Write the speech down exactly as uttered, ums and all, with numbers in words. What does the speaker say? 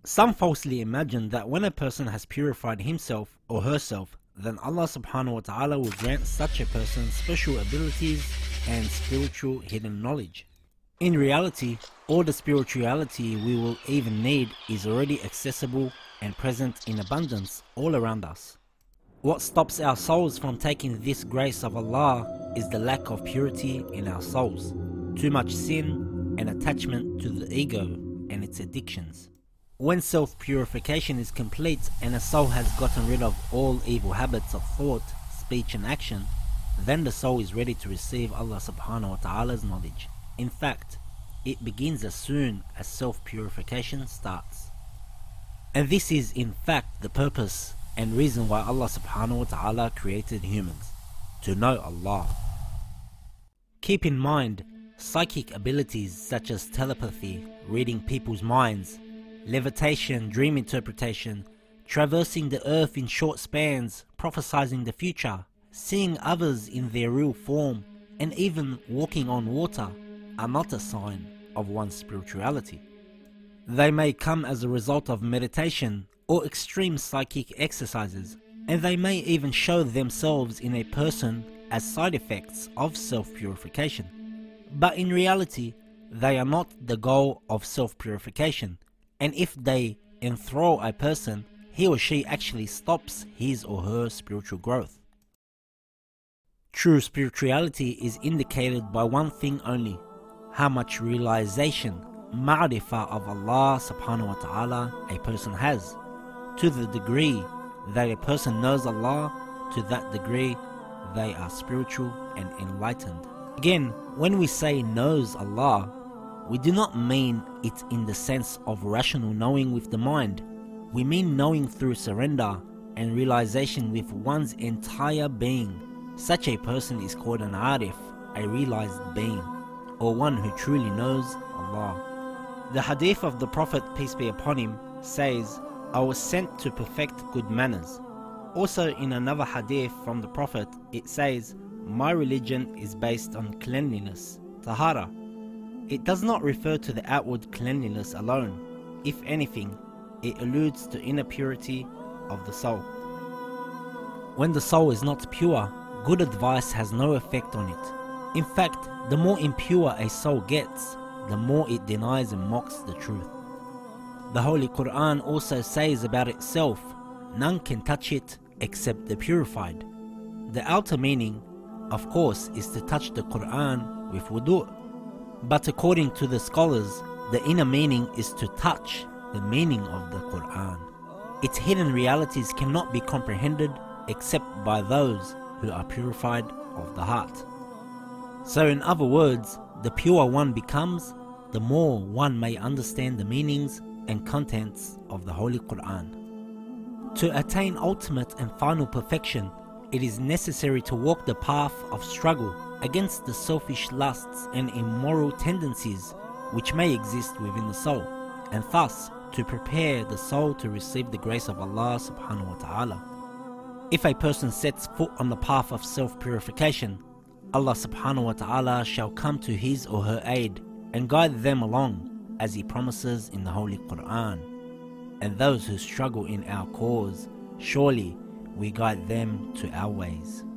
Some falsely imagine that when a person has purified himself or herself, then Allah subhanahu wa ta'ala will grant such a person special abilities and spiritual hidden knowledge. In reality, all the spirituality we will even need is already accessible and present in abundance all around us. What stops our souls from taking this grace of Allah is the lack of purity in our souls, too much sin and attachment to the ego and its addictions. When self-purification is complete and a soul has gotten rid of all evil habits of thought, speech and action, then the soul is ready to receive Allah subhanahu wa ta'ala's knowledge. In fact, it begins as soon as self-purification starts. And this is in fact the purpose and reason why Allah subhanahu wa ta'ala created humans, to know Allah. Keep in mind, psychic abilities such as telepathy, reading people's minds, levitation, dream interpretation, traversing the earth in short spans, prophesizing the future, seeing others in their real form, and even walking on water are not a sign of one's spirituality. They may come as a result of meditation or extreme psychic exercises, and they may even show themselves in a person as side effects of self-purification. But in reality, they are not the goal of self-purification, and if they enthrall a person, he or she actually stops his or her spiritual growth. True spirituality is indicated by one thing only: how much realization, ma'rifah of Allah subhanahu wa ta'ala a person has. To the degree that a person knows Allah, to that degree they are spiritual and enlightened. Again, when we say knows Allah, we do not mean it in the sense of rational knowing with the mind. We mean knowing through surrender and realization with one's entire being. Such a person is called an arif, a realized being, or one who truly knows Allah. The hadith of the Prophet, peace be upon him, says, "I was sent to perfect good manners." Also in another hadith from the Prophet, it says, "My religion is based on cleanliness, tahara." It does not refer to the outward cleanliness alone. If anything, it alludes to inner purity of the soul. When the soul is not pure, good advice has no effect on it. In fact, the more impure a soul gets, the more it denies and mocks the truth. The Holy Quran also says about itself, none can touch it except the purified. The outer meaning, of course, is to touch the Quran with wudu'. But according to the scholars, the inner meaning is to touch the meaning of the Quran. Its hidden realities cannot be comprehended except by those who are purified of the heart. So in other words, the purer one becomes, the more one may understand the meanings and contents of the Holy Quran. To attain ultimate and final perfection, it is necessary to walk the path of struggle against the selfish lusts and immoral tendencies which may exist within the soul, and thus to prepare the soul to receive the grace of Allah subhanahu wa ta'ala. If a person sets foot on the path of self-purification, Allah subhanahu wa ta'ala shall come to his or her aid and guide them along, as He promises in the Holy Quran. And those who struggle in our cause, surely we guide them to our ways.